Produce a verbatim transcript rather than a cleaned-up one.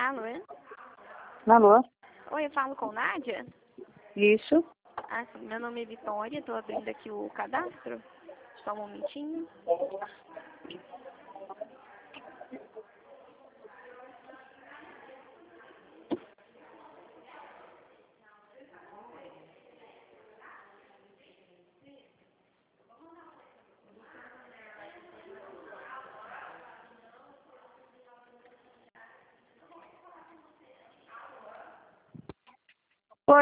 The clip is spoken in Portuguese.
Alô? Alô? Oi, eu falo com Nádia? Isso. Ah, sim. Meu nome é Vitória, estou abrindo aqui o cadastro. Só um momentinho.